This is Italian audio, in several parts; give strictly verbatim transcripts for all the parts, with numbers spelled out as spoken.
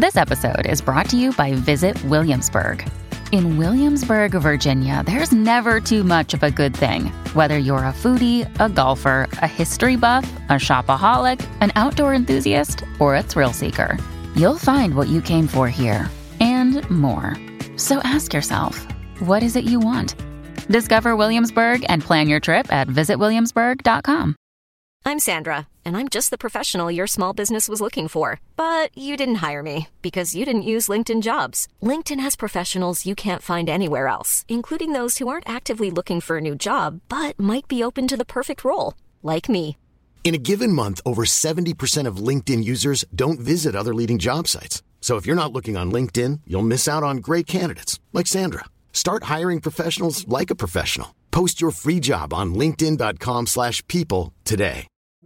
This episode is brought to you by Visit Williamsburg. In Williamsburg, Virginia, there's never too much of a good thing. Whether you're a foodie, a golfer, a history buff, a shopaholic, an outdoor enthusiast, or a thrill seeker, you'll find what you came for here and more. So ask yourself, what is it you want? Discover Williamsburg and plan your trip at visit williamsburg dot com. I'm Sandra, and I'm just the professional your small business was looking for. But you didn't hire me because you didn't use LinkedIn Jobs. LinkedIn has professionals you can't find anywhere else, including those who aren't actively looking for a new job, but might be open to the perfect role, like me. In a given month, over seventy percent of LinkedIn users don't visit other leading job sites. So if you're not looking on LinkedIn, you'll miss out on great candidates, like Sandra. Start hiring professionals like a professional. Post your free job on linkedin dot com slash people today.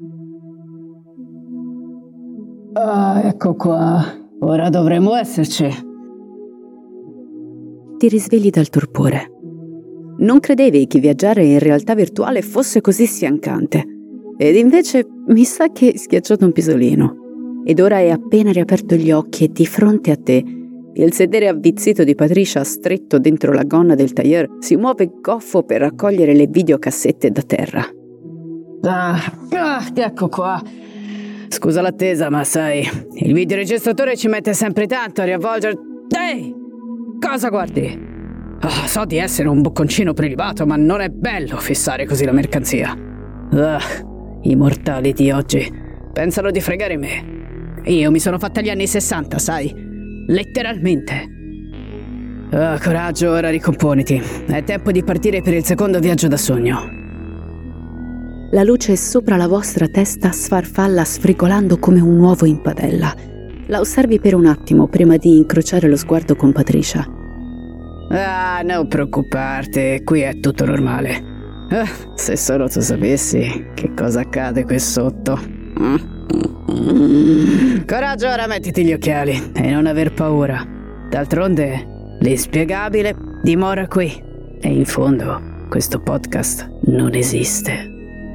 Ah, ecco qua. Ora dovremmo esserci. Ti risvegli dal torpore. Non credevi che viaggiare in realtà virtuale fosse così sfiancante. Ed invece mi sa che hai schiacciato un pisolino. Ed ora hai appena riaperto gli occhi e di fronte a te il sedere avvizzito di Patricia, stretto dentro la gonna del tailleur, si muove goffo per raccogliere le videocassette da terra. Ah, ah, ecco qua. Scusa l'attesa, ma sai, il videoregistratore ci mette sempre tanto a riavvolgere... Ehi! Cosa guardi? Oh, so di essere un bocconcino prelibato, ma non è bello fissare così la mercanzia. Ah, i mortali di oggi pensano di fregare me. Io mi sono fatta gli anni sessanta, sai? Letteralmente. Oh, coraggio, ora ricomponiti. È tempo di partire per il secondo viaggio da sogno. La luce sopra la vostra testa sfarfalla sfrigolando come un uovo in padella. La osservi per un attimo prima di incrociare lo sguardo con Patricia. Ah, non preoccuparti, qui è tutto normale. Ah, se solo tu sapessi che cosa accade qui sotto. Mm. Coraggio, ora mettiti gli occhiali e non aver paura. D'altronde, l'inspiegabile dimora qui. E in fondo, questo podcast non esiste.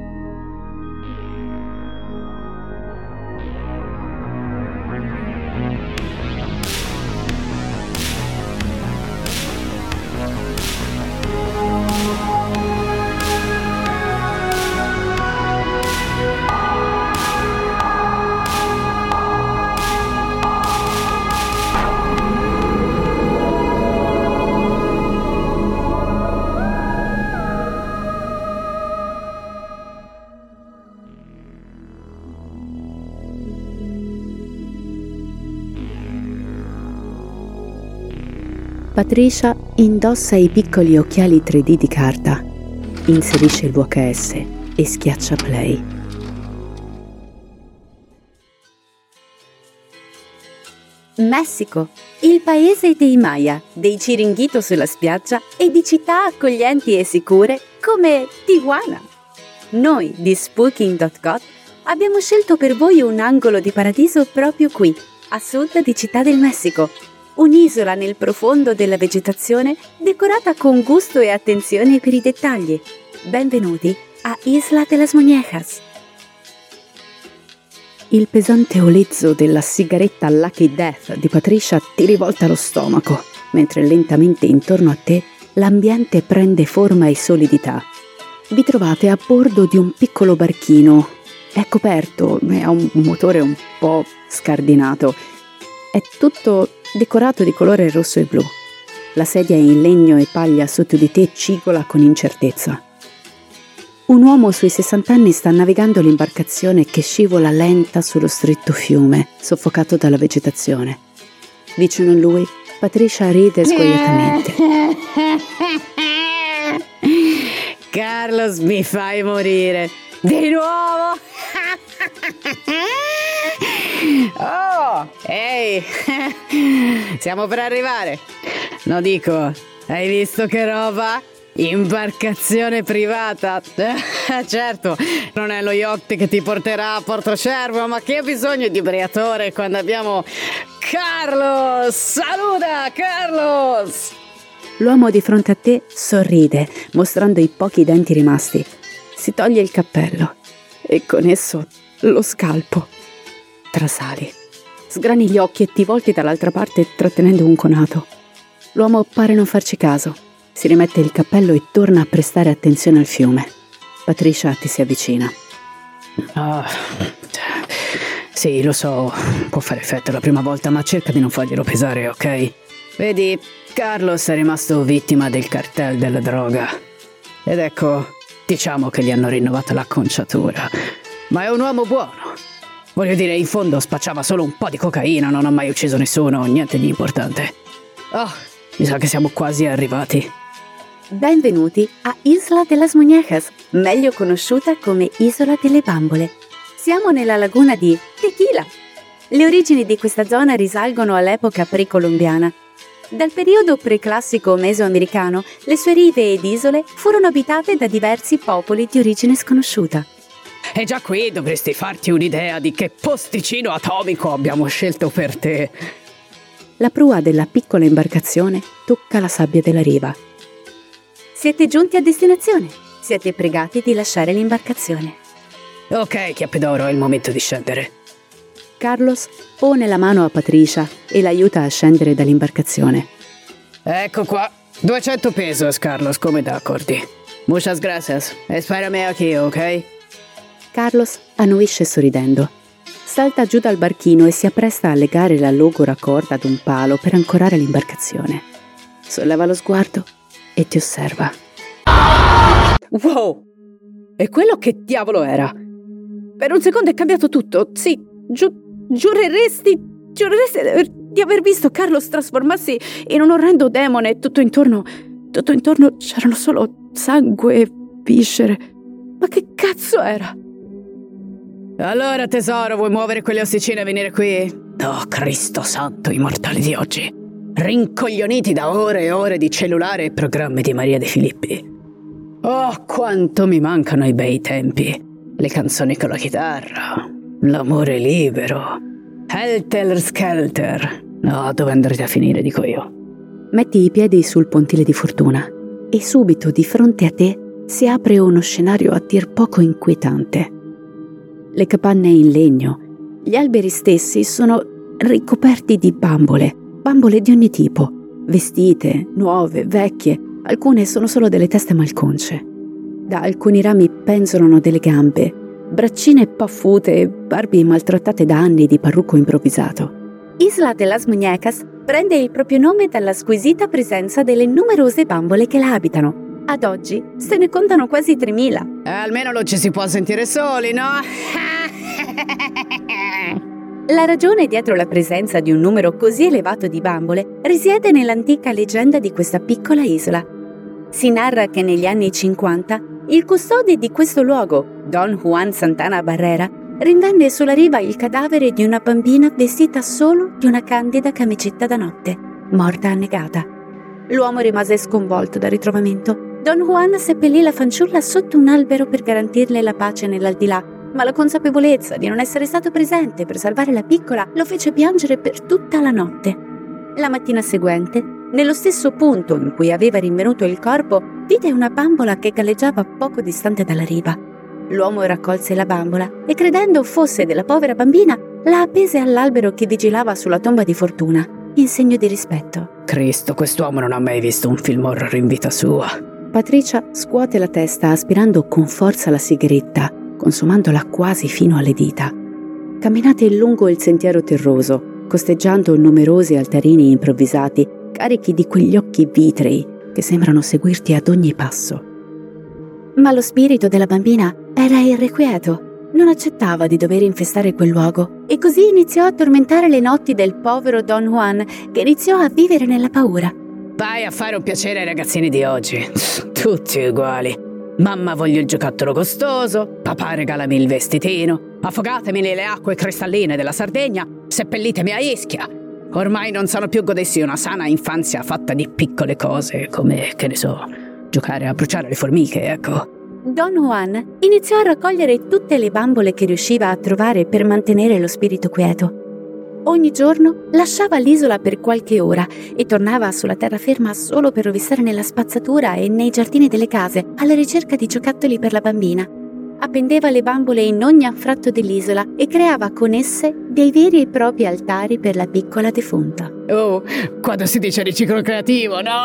Patricia indossa i piccoli occhiali tre D di carta, inserisce il V H S e schiaccia play. Messico, il paese dei Maya, dei Chiringuito sulla spiaggia e di città accoglienti e sicure come Tijuana. Noi di Spooking punto com abbiamo scelto per voi un angolo di paradiso proprio qui, a sud di Città del Messico. Un'isola nel profondo della vegetazione decorata con gusto e attenzione per i dettagli. Benvenuti a Isla de las Muñecas. Il pesante olezzo della sigaretta Lucky Death di Patricia ti rivolta lo stomaco, mentre lentamente intorno a te l'ambiente prende forma e solidità. Vi trovate a bordo di un piccolo barchino. È coperto e ha un motore un po' scardinato. È tutto decorato di colore rosso e blu. La sedia in legno e paglia sotto di te cigola con incertezza. Un uomo sui sessanta anni sta navigando l'imbarcazione che scivola lenta sullo stretto fiume, soffocato dalla vegetazione. Vicino a lui, Patricia ride sguaiatamente. Carlos, mi fai morire. Di nuovo? Oh, ehi, siamo per arrivare. No, dico, hai visto che roba? Imbarcazione privata. Certo, non è lo yacht che ti porterà a Portocervo, ma che ha bisogno di Briatore quando abbiamo Carlos. Saluta, Carlos. L'uomo di fronte a te sorride, mostrando i pochi denti rimasti. Si toglie il cappello e con esso lo scalpo. Trasali. sgrani gli occhi e ti volti dall'altra parte trattenendo un conato. L'uomo pare non farci caso. Si rimette il cappello e torna a prestare attenzione al fiume. Patricia ti si avvicina. Ah, sì, lo so, può fare effetto la prima volta, ma cerca di non farglielo pesare, ok? Vedi, Carlos è rimasto vittima del cartel della droga. Ed ecco, diciamo che gli hanno rinnovato l'acconciatura. Ma è un uomo buono. Voglio dire, in fondo spacciava solo un po' di cocaina, non ha mai ucciso nessuno, niente di importante. Oh, mi sa che siamo quasi arrivati. Benvenuti a Isla de las Muñecas, meglio conosciuta come Isola delle Bambole. Siamo nella laguna di Tequila. Le origini di questa zona risalgono all'epoca precolombiana. Dal periodo preclassico mesoamericano, le sue rive ed isole furono abitate da diversi popoli di origine sconosciuta. E già qui dovresti farti un'idea di che posticino atomico abbiamo scelto per te. La prua della piccola imbarcazione tocca la sabbia della riva. Siete giunti a destinazione. Siete pregati di lasciare l'imbarcazione. Ok, Chiappe d'Oro, è il momento di scendere. Carlos pone la mano a Patricia e l'aiuta a scendere dall'imbarcazione. Ecco qua, duecento pesos, Carlos, come da accordi. Muchas gracias, espérame aquí, ok? Carlos annuisce sorridendo. Salta giù dal barchino e si appresta a legare la logora corda ad un palo per ancorare l'imbarcazione. Solleva lo sguardo e ti osserva. Wow! E quello che diavolo era? Per un secondo è cambiato tutto. Sì, giu- giureresti, giureresti di aver, di aver visto Carlos trasformarsi in un orrendo demone. Tutto intorno, tutto intorno c'erano solo sangue e viscere. Ma che cazzo era? Allora, tesoro, vuoi muovere quelle ossicine e venire qui? Oh, Cristo santo, i mortali di oggi. Rincoglioniti da ore e ore di cellulare e programmi di Maria De Filippi. Oh, quanto mi mancano i bei tempi. Le canzoni con la chitarra, l'amore libero, Helter Skelter. No, dove andrete a finire, dico io. Metti i piedi sul pontile di fortuna e subito di fronte a te si apre uno scenario a dir poco inquietante. Le capanne in legno, gli alberi stessi sono ricoperti di bambole, bambole di ogni tipo, vestite, nuove, vecchie, alcune sono solo delle teste malconce. Da alcuni rami penzolano delle gambe, braccine paffute e barbi maltrattate da anni di parrucco improvvisato. Isla de las Muñecas prende il proprio nome dalla squisita presenza delle numerose bambole che la abitano. Ad oggi se ne contano quasi tremila. Eh, almeno non ci si può sentire soli, no? La ragione dietro la presenza di un numero così elevato di bambole risiede nell'antica leggenda di questa piccola isola. Si narra che negli anni cinquanta il custode di questo luogo, Don Juan Santana Barrera, rinvenne sulla riva il cadavere di una bambina vestita solo di una candida camicetta da notte, morta annegata. L'uomo rimase sconvolto dal ritrovamento. Don Juan seppellì la fanciulla sotto un albero per garantirle la pace nell'aldilà, ma la consapevolezza di non essere stato presente per salvare la piccola lo fece piangere per tutta la notte. La mattina seguente, nello stesso punto in cui aveva rinvenuto il corpo, vide una bambola che galleggiava poco distante dalla riva. L'uomo raccolse la bambola e, credendo fosse della povera bambina, la appese all'albero che vigilava sulla tomba di Fortuna, in segno di rispetto. Cristo, quest'uomo non ha mai visto un film horror in vita sua. Patricia scuote la testa aspirando con forza la sigaretta, consumandola quasi fino alle dita. Camminate lungo il sentiero terroso, costeggiando numerosi altarini improvvisati, carichi di quegli occhi vitrei che sembrano seguirti ad ogni passo. Ma lo spirito della bambina era irrequieto, non accettava di dover infestare quel luogo e così iniziò a tormentare le notti del povero Don Juan, che iniziò a vivere nella paura. Vai a fare un piacere ai ragazzini di oggi, tutti uguali. Mamma voglio il giocattolo costoso, papà regalami il vestitino, affogatemi nelle acque cristalline della Sardegna, seppellitemi a Ischia. Ormai non sono più godessi una sana infanzia fatta di piccole cose, come, che ne so, giocare a bruciare le formiche, ecco. Don Juan iniziò a raccogliere tutte le bambole che riusciva a trovare per mantenere lo spirito quieto. Ogni giorno lasciava l'isola per qualche ora e tornava sulla terraferma solo per rovistare nella spazzatura e nei giardini delle case alla ricerca di giocattoli per la bambina. appendeva le bambole in ogni anfratto dell'isola e creava con esse dei veri e propri altari per la piccola defunta. Oh, quando si dice riciclo creativo, no?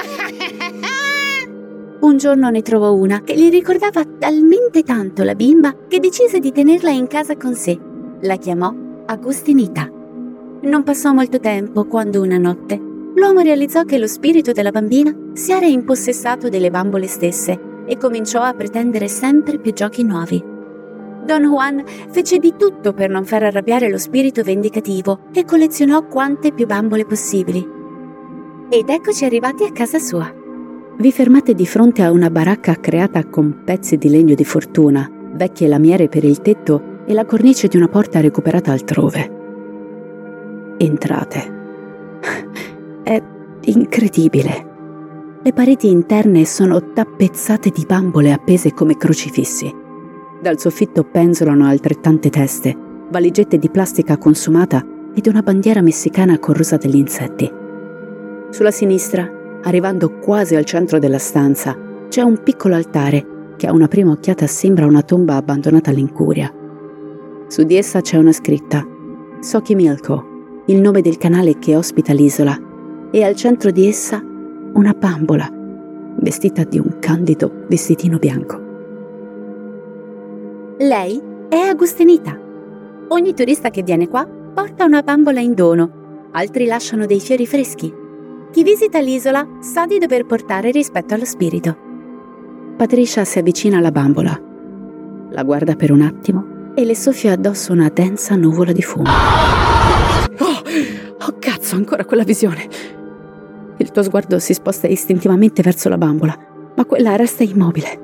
Un giorno ne trovò una che gli ricordava talmente tanto la bimba che decise di tenerla in casa con sé. La chiamò Agustinita. Non passò molto tempo quando una notte l'uomo realizzò che lo spirito della bambina si era impossessato delle bambole stesse e cominciò a pretendere sempre più giochi nuovi. Don Juan fece di tutto per non far arrabbiare lo spirito vendicativo e collezionò quante più bambole possibili. Ed eccoci arrivati a casa sua. Vi fermate di fronte a una baracca creata con pezzi di legno di fortuna, vecchie lamiere per il tetto e la cornice di una porta recuperata altrove. Entrate. È incredibile. Le pareti interne sono tappezzate di bambole appese come crocifissi. Dal soffitto penzolano altrettante teste, valigette di plastica consumata ed una bandiera messicana corrosa dagli insetti. Sulla sinistra, arrivando quasi al centro della stanza, c'è un piccolo altare che a una prima occhiata sembra una tomba abbandonata all'incuria. Su di essa c'è una scritta: Xochimilco, il nome del canale che ospita l'isola, e al centro di essa una bambola vestita di un candido vestitino bianco. Lei è Agustinita. Ogni turista che viene qua porta una bambola in dono, altri lasciano dei fiori freschi. Chi visita l'isola sa di dover portare rispetto allo spirito. Patricia si avvicina alla bambola, la guarda per un attimo e le soffia addosso una densa nuvola di fumo. Oh, oh cazzo, ancora quella visione! Il tuo sguardo si sposta istintivamente verso la bambola, ma quella resta immobile.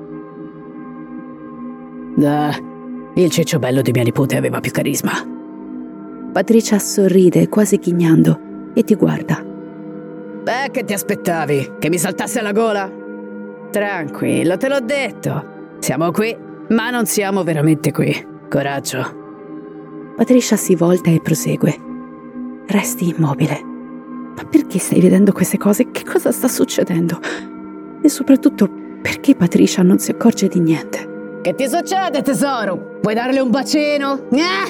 Ah, il ciccio bello di mia nipote aveva più carisma. Patricia sorride, quasi ghignando, e ti guarda. Beh, che ti aspettavi? Che mi saltasse alla gola? Tranquillo, te l'ho detto. Siamo qui, ma non siamo veramente qui. Coraggio. Patricia si volta e prosegue. Resti immobile. Ma perché stai vedendo queste cose? Che cosa sta succedendo? E soprattutto, perché Patricia non si accorge di niente? Che ti succede, tesoro? Puoi darle un bacino?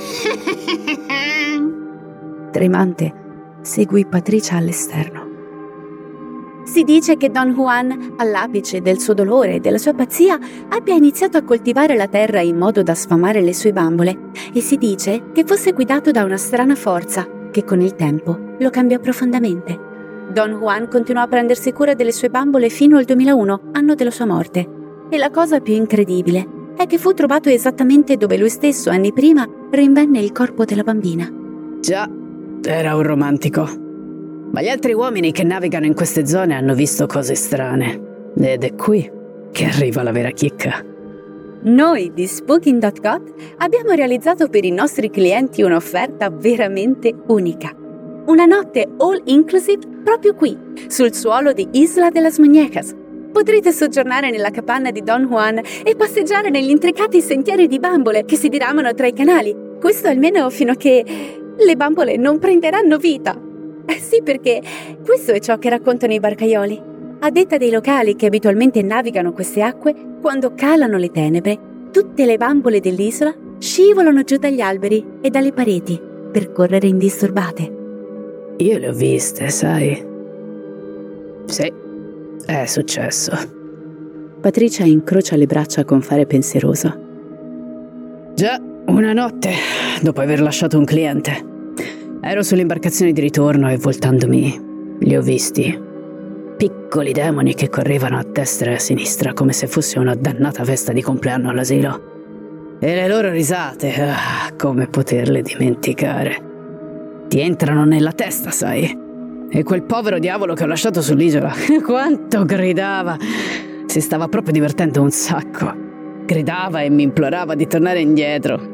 Tremante, segui Patricia all'esterno. Si dice che Don Juan, all'apice del suo dolore e della sua pazzia, abbia iniziato a coltivare la terra in modo da sfamare le sue bambole, e si dice che fosse guidato da una strana forza che con il tempo lo cambiò profondamente. Don Juan continuò a prendersi cura delle sue bambole fino al duemilauno, anno della sua morte. E la cosa più incredibile è che fu trovato esattamente dove lui stesso, anni prima, rinvenne il corpo della bambina. Già, era un romantico. Ma gli altri uomini che navigano in queste zone hanno visto cose strane. Ed è qui che arriva la vera chicca. Noi di Spooking punto com abbiamo realizzato per i nostri clienti un'offerta veramente unica. Una notte all inclusive proprio qui, sul suolo di Isla de las Muñecas. Potrete soggiornare nella capanna di Don Juan e passeggiare negli intricati sentieri di bambole che si diramano tra i canali. Questo almeno fino a che le bambole non prenderanno vita. Eh sì, perché questo è ciò che raccontano i barcaioli. A detta dei locali che abitualmente navigano queste acque, quando calano le tenebre, tutte le bambole dell'isola scivolano giù dagli alberi e dalle pareti per correre indisturbate. Io le ho viste, sai? Sì, è successo. Patricia incrocia le braccia con fare pensieroso. Già, una notte, dopo aver lasciato un cliente, ero sull'imbarcazione di ritorno e voltandomi li ho visti. Piccoli demoni che correvano a destra e a sinistra come se fosse una dannata festa di compleanno all'asilo. E le loro risate, ah, come poterle dimenticare? Ti entrano nella testa, sai? E quel povero diavolo che ho lasciato sull'isola, quanto gridava! Si stava proprio divertendo un sacco. Gridava e mi implorava di tornare indietro.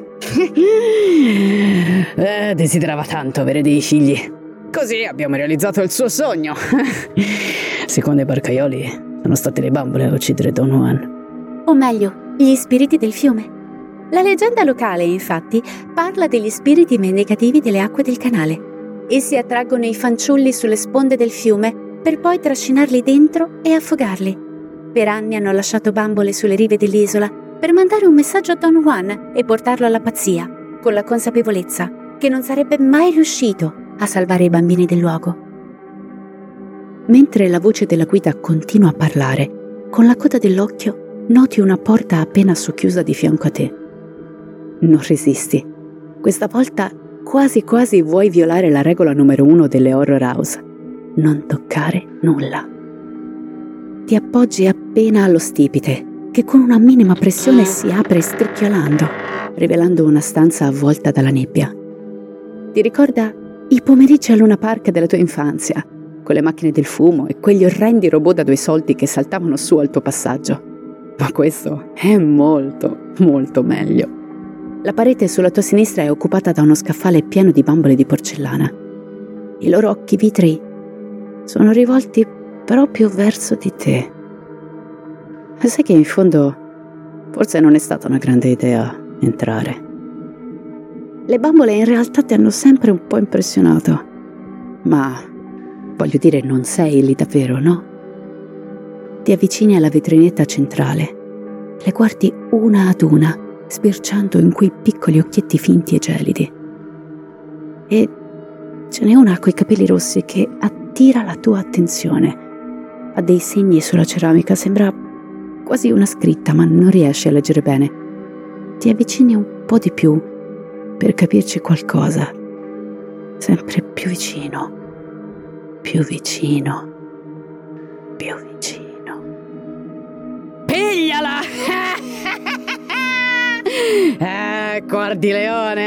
eh, desiderava tanto avere dei figli. Così abbiamo realizzato il suo sogno. Secondo i barcaioli, sono state le bambole a uccidere Don Juan. O meglio, gli spiriti del fiume. La leggenda locale, infatti, parla degli spiriti vendicativi delle acque del canale. Essi attraggono i fanciulli sulle sponde del fiume per poi trascinarli dentro e affogarli. Per anni hanno lasciato bambole sulle rive dell'isola per mandare un messaggio a Don Juan e portarlo alla pazzia, con la consapevolezza che non sarebbe mai riuscito a salvare i bambini del luogo. Mentre la voce della guida continua a parlare, con la coda dell'occhio noti una porta appena socchiusa di fianco a te. Non resisti. Questa volta quasi quasi vuoi violare la regola numero uno delle horror house: non toccare nulla. Ti appoggi appena allo stipite, che con una minima pressione si apre scricchiolando, rivelando una stanza avvolta dalla nebbia. Ti ricorda i pomeriggi al Luna Park della tua infanzia, con le macchine del fumo e quegli orrendi robot da due soldi che saltavano su al tuo passaggio. Ma questo è molto, molto meglio. La parete sulla tua sinistra è occupata da uno scaffale pieno di bambole di porcellana. I loro occhi vitrei sono rivolti proprio verso di te. E sai che in fondo forse non è stata una grande idea entrare. Le bambole in realtà ti hanno sempre un po' impressionato. Ma, voglio dire, non sei lì davvero, no? Ti avvicini alla vetrinetta centrale. Le guardi una ad una, sbirciando in quei piccoli occhietti finti e gelidi. E ce n'è una coi capelli rossi che attira la tua attenzione. Ha dei segni sulla ceramica, sembra quasi una scritta, ma non riesci a leggere bene. Ti avvicini un po' di più per capirci qualcosa. Sempre più vicino, più vicino, più vicino. Pigliala! Eh, guardi leone,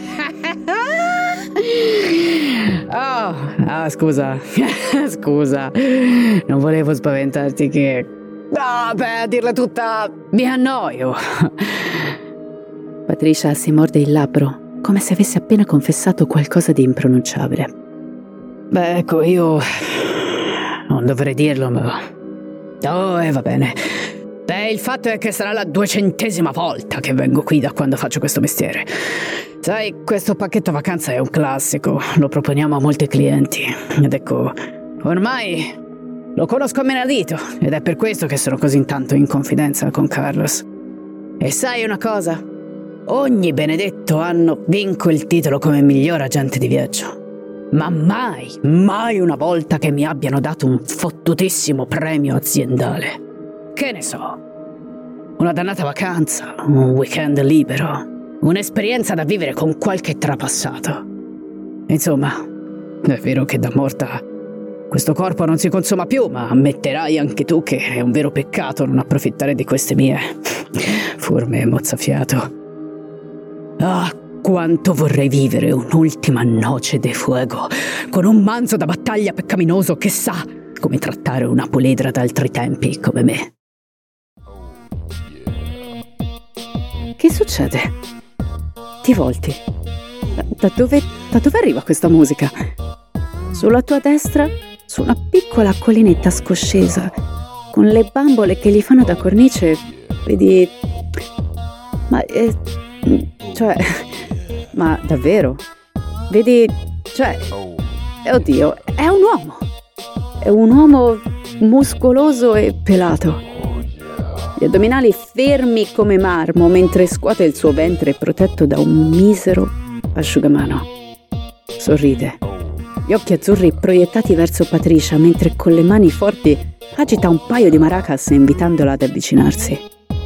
eh? Oh, ah, scusa, scusa, non volevo spaventarti che... No, beh, a dirla tutta, mi annoio. Patricia si morde il labbro, come se avesse appena confessato qualcosa di impronunciabile. Beh, ecco, io... non dovrei dirlo, ma... Oh, e eh, va bene. Beh, il fatto è che sarà la duecentesima volta che vengo qui da quando faccio questo mestiere. Sai, questo pacchetto vacanza è un classico, lo proponiamo a molti clienti. Ed ecco, ormai lo conosco a menadito, ed è per questo che sono così tanto in confidenza con Carlos. E sai una cosa? Ogni benedetto anno vinco il titolo come miglior agente di viaggio. Ma mai, mai una volta che mi abbiano dato un fottutissimo premio aziendale. Che ne so, una dannata vacanza, un weekend libero, un'esperienza da vivere con qualche trapassato. Insomma, è vero che da morta questo corpo non si consuma più, ma ammetterai anche tu che è un vero peccato non approfittare di queste mie forme mozzafiato. Ah, quanto vorrei vivere un'ultima noce de fuego con un manzo da battaglia peccaminoso che sa come trattare una puledra d'altri tempi come me. Che succede? Ti volti. Da, da dove, da dove arriva questa musica? Sulla tua destra, su una piccola collinetta scoscesa, con le bambole che gli fanno da cornice, vedi... Ma... Eh, cioè... Ma davvero? Vedi... Cioè... Oddio, è un uomo! È un uomo muscoloso e pelato. Gli addominali fermi come marmo mentre scuote il suo ventre protetto da un misero asciugamano. Sorride. Gli occhi azzurri proiettati verso Patricia mentre con le mani forti agita un paio di maracas invitandola ad avvicinarsi.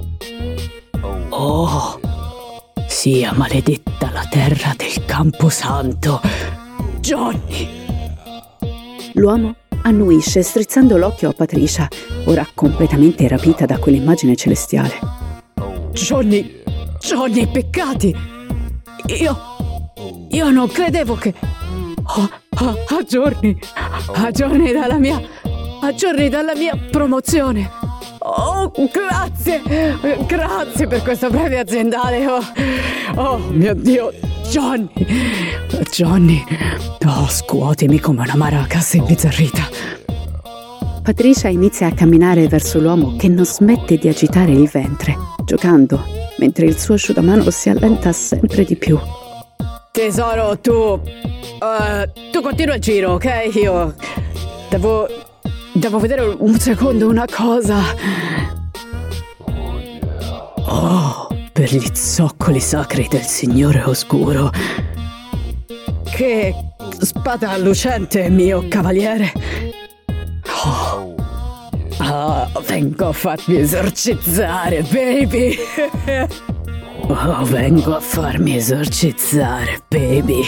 Oh, sia maledetta la terra del Camposanto, Johnny! L'uomo annuisce strizzando l'occhio a Patricia, ora completamente rapita da quell'immagine celestiale. Johnny, Johnny, peccati! Io, io non credevo che... Oh, oh, a giorni, a giorni dalla mia, a giorni dalla mia promozione. Oh, grazie, grazie per questo premio aziendale. Oh, oh mio Dio, Johnny, Johnny, oh, scuotimi come una maracas imbizzarrita. Patricia inizia a camminare verso l'uomo che non smette di agitare il ventre, giocando, mentre il suo asciugamano si allenta sempre di più. Tesoro, tu, uh, tu continua il giro, ok? Io devo, devo vedere un secondo una cosa. Oh, per gli zoccoli sacri del Signore Oscuro. Che spada lucente, mio cavaliere. Oh, oh, vengo a farmi esorcizzare, baby. Oh, vengo a farmi esorcizzare, baby.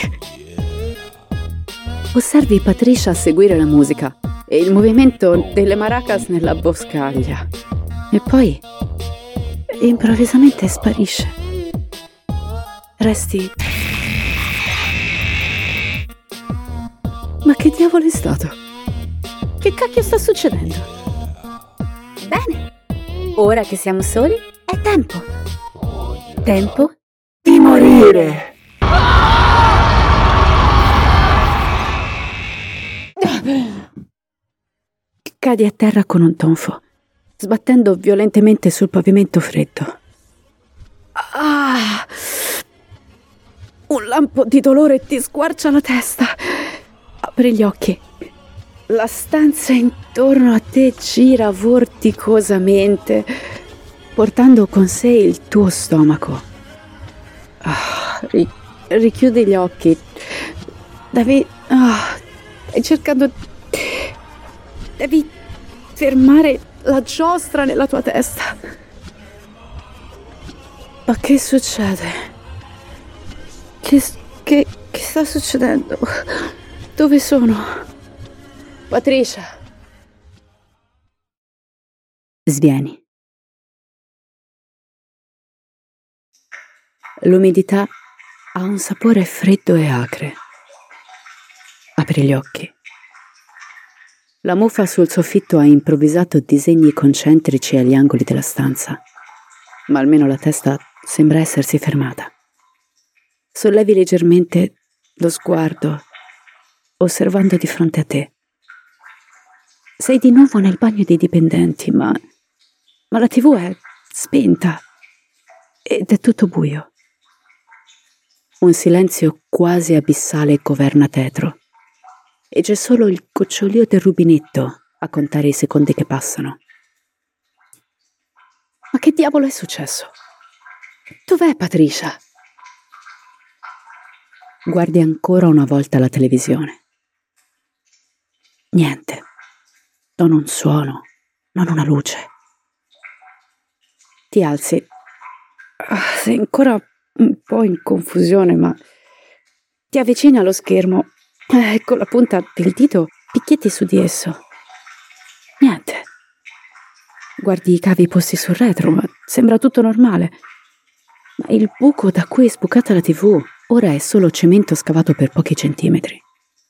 Osservi Patricia seguire la musica e il movimento delle maracas nella boscaglia. E poi improvvisamente sparisce. Resti... Ma che diavolo è stato? Che cacchio sta succedendo? Bene, ora che siamo soli, è tempo. Tempo di morire. Cadi a terra con un tonfo, sbattendo violentemente sul pavimento freddo. Ah! Un lampo di dolore ti squarcia la testa. Apri gli occhi. La stanza intorno a te gira vorticosamente, portando con sé il tuo stomaco. Ah, ri- richiudi gli occhi. Devi... Ah, stai cercando... Devi fermare la giostra nella tua testa. Ma che succede? Che, che, che sta succedendo? Dove sono? Patricia. Svieni. L'umidità ha un sapore freddo e acre. Apri gli occhi. La muffa sul soffitto ha improvvisato disegni concentrici agli angoli della stanza, ma almeno la testa sembra essersi fermata. Sollevi leggermente lo sguardo, osservando di fronte a te. Sei di nuovo nel bagno dei dipendenti, ma, ma la tivù è spenta ed è tutto buio. Un silenzio quasi abissale governa tetro. E c'è solo il gocciolio del rubinetto a contare i secondi che passano. Ma che diavolo è successo? Dov'è Patricia? Guardi ancora una volta la televisione. Niente. Non un suono, non una luce. Ti alzi. Sei ancora un po' in confusione, ma ti avvicini allo schermo. Eh, con la punta del dito picchietti su di esso. Niente. Guardi i cavi posti sul retro, ma sembra tutto normale. Ma il buco da cui è sbucata la tivù ora è solo cemento scavato per pochi centimetri.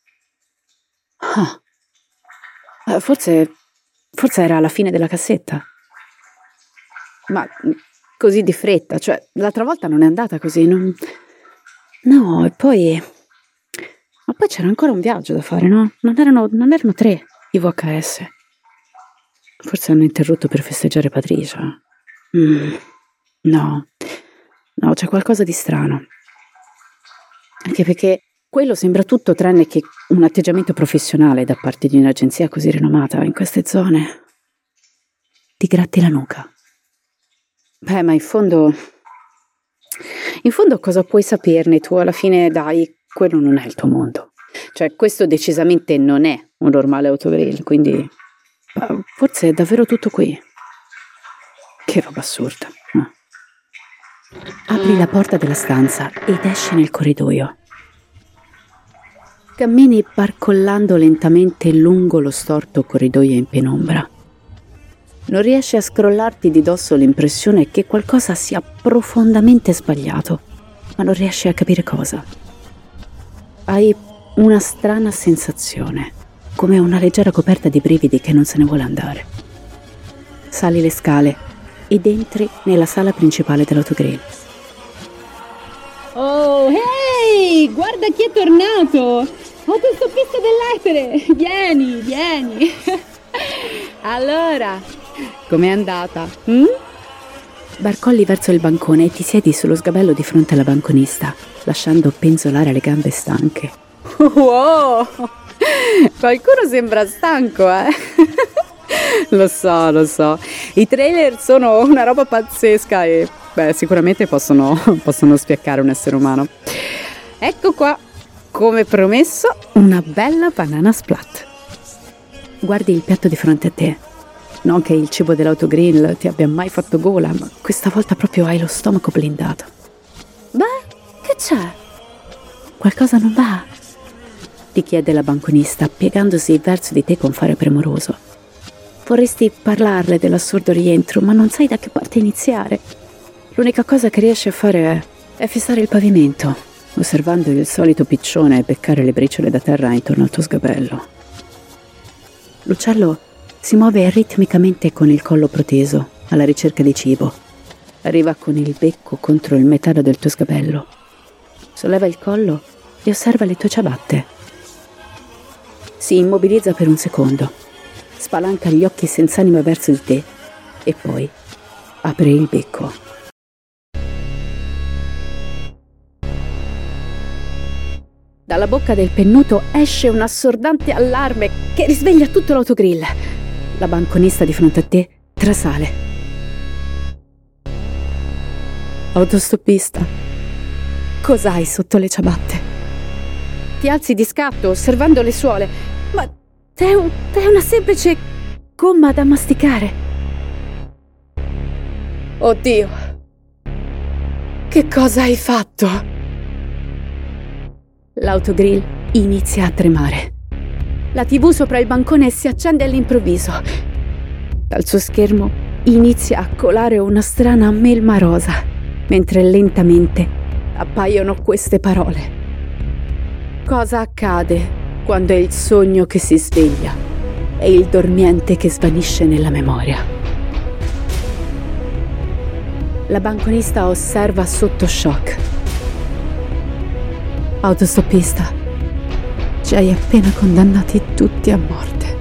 Ah. Eh, forse... forse era la fine della cassetta. Ma così di fretta, cioè l'altra volta non è andata così, non... No, e poi... Ma poi c'era ancora un viaggio da fare, no? Non erano, non erano tre i V H S. Forse hanno interrotto per festeggiare Patricia. Mm, no, no, c'è qualcosa di strano. Anche perché quello sembra tutto tranne che un atteggiamento professionale da parte di un'agenzia così rinomata in queste zone. Ti gratti la nuca. Beh, ma in fondo... In fondo cosa puoi saperne tu? Alla fine, dai... Quello non è il tuo mondo. Cioè, questo decisamente non è un normale autogrill, quindi forse è davvero tutto qui. Che roba assurda. No. Apri la porta della stanza ed esci nel corridoio. Cammini barcollando lentamente lungo lo storto corridoio in penombra. Non riesci a scrollarti di dosso l'impressione che qualcosa sia profondamente sbagliato, ma non riesci a capire cosa. Hai una strana sensazione, come una leggera coperta di brividi che non se ne vuole andare. Sali le scale ed entri nella sala principale dell'autogrill. Oh, hey! Guarda chi è tornato! Autostoppista dell'etere! Vieni, vieni! Allora, com'è andata? Hm? Barcolli verso il bancone e ti siedi sullo sgabello di fronte alla banconista, lasciando penzolare le gambe stanche. Wow! Qualcuno sembra stanco, eh? Lo so, lo so. I trailer sono una roba pazzesca e, beh, sicuramente possono, possono spiaccare un essere umano. Ecco qua, come promesso, una bella banana splat. Guardi il piatto di fronte a te. Non che il cibo dell'autogrill ti abbia mai fatto gola, ma questa volta proprio hai lo stomaco blindato. Beh, che c'è? Qualcosa non va? Ti chiede la banconista, piegandosi verso di te con fare premoroso. Vorresti parlarle dell'assurdo rientro, ma non sai da che parte iniziare. L'unica cosa che riesci a fare è, è fissare il pavimento, osservando il solito piccione e beccare le briciole da terra intorno al tuo sgabello. L'uccello si muove ritmicamente con il collo proteso, alla ricerca di cibo. Arriva con il becco contro il metallo del tuo sgabello. Solleva il collo e osserva le tue ciabatte. Si immobilizza per un secondo, spalanca gli occhi senz'anima verso di te e poi apre il becco. Dalla bocca del pennuto esce un assordante allarme che risveglia tutto l'autogrill. La banconista di fronte a te trasale. Autostoppista, cos'hai sotto le ciabatte? Ti alzi di scatto osservando le suole, ma è, un, è una semplice gomma da masticare. Oddio, che cosa hai fatto? L'autogrill inizia a tremare. La tivù sopra il bancone si accende all'improvviso. Dal suo schermo inizia a colare una strana melma rosa, mentre lentamente appaiono queste parole. Cosa accade quando è il sogno che si sveglia e il dormiente che svanisce nella memoria? La banconista osserva sotto shock. Autostoppista, ci hai appena condannati tutti a morte.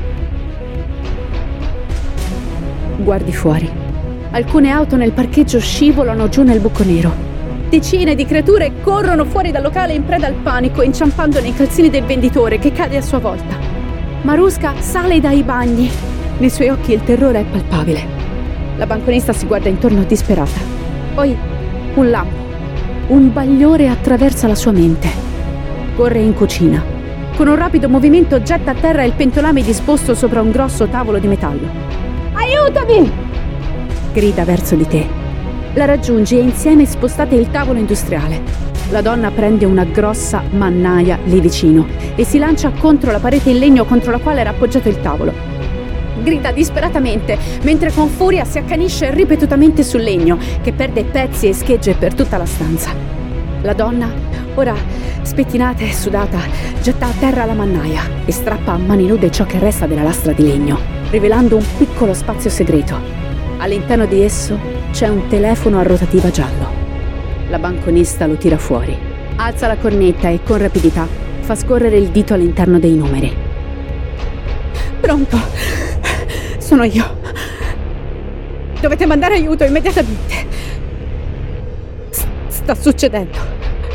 Guardi fuori. Alcune auto nel parcheggio scivolano giù nel buco nero. Decine di creature corrono fuori dal locale in preda al panico, inciampando nei calzini del venditore che cade a sua volta. Marusca sale dai bagni. Nei suoi occhi il terrore è palpabile. La banconista si guarda intorno disperata. Poi un lampo, un bagliore attraversa la sua mente. Corre in cucina. Con un rapido movimento getta a terra il pentolame disposto sopra un grosso tavolo di metallo. Aiutami! Grida verso di te. La raggiungi e insieme spostate il tavolo industriale. La donna prende una grossa mannaia lì vicino e si lancia contro la parete in legno contro la quale era appoggiato il tavolo. Grida disperatamente, mentre con furia si accanisce ripetutamente sul legno, che perde pezzi e schegge per tutta la stanza. La donna, ora spettinata e sudata, getta a terra la mannaia e strappa a mani nude ciò che resta della lastra di legno, rivelando un piccolo spazio segreto. All'interno di esso c'è un telefono a rotativa giallo. La banconista lo tira fuori, alza la cornetta e con rapidità fa scorrere il dito all'interno dei numeri. Pronto? Sono io. Dovete mandare aiuto immediatamente. S- sta succedendo.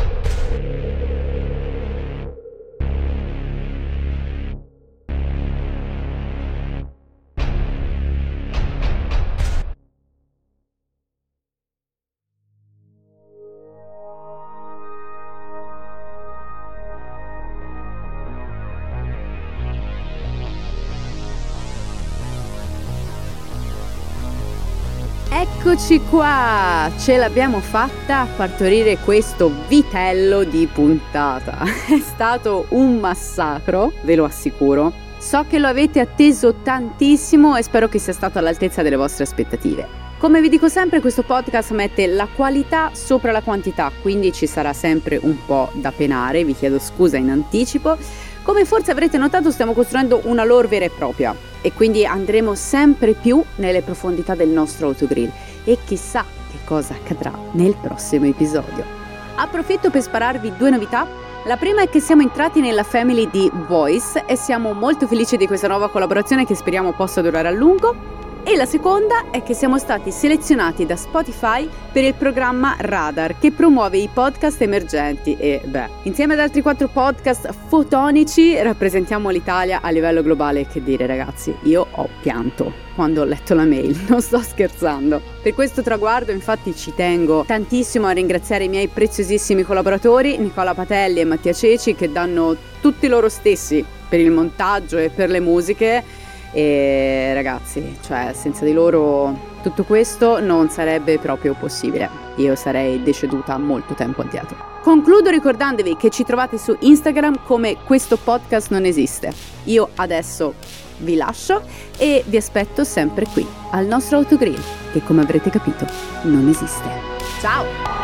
Eccoci qua, ce l'abbiamo fatta a partorire questo vitello di puntata. È stato un massacro, ve lo assicuro. So che lo avete atteso tantissimo e spero che sia stato all'altezza delle vostre aspettative. Come vi dico sempre, questo podcast mette la qualità sopra la quantità, quindi ci sarà sempre un po' da penare, vi chiedo scusa in anticipo. Come forse avrete notato, stiamo costruendo una lore vera e propria e quindi andremo sempre più nelle profondità del nostro autogrill e chissà che cosa accadrà nel prossimo episodio. Approfitto per spararvi due novità. La prima è che siamo entrati nella family di Voice e siamo molto felici di questa nuova collaborazione che speriamo possa durare a lungo. E la seconda è che siamo stati selezionati da Spotify per il programma Radar, che promuove i podcast emergenti e, beh, insieme ad altri quattro podcast fotonici rappresentiamo l'Italia a livello globale. Che dire, ragazzi, io ho pianto quando ho letto la mail, non sto scherzando. Per questo traguardo infatti ci tengo tantissimo a ringraziare i miei preziosissimi collaboratori Nicola Patelli e Mattia Ceci, che danno tutti loro stessi per il montaggio e per le musiche. E ragazzi, cioè senza di loro tutto questo non sarebbe proprio possibile. Io sarei deceduta molto tempo addietro. Concludo ricordandovi che ci trovate su Instagram come Questo Podcast Non Esiste. Io adesso vi lascio e vi aspetto sempre qui al nostro autogrill, che come avrete capito non esiste. Ciao!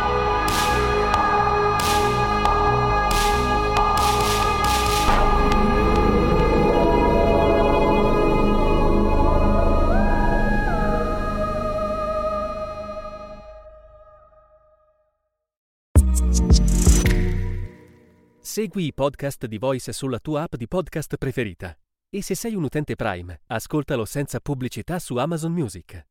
Segui i podcast di Voice sulla tua app di podcast preferita. E se sei un utente Prime, ascoltalo senza pubblicità su Amazon Music.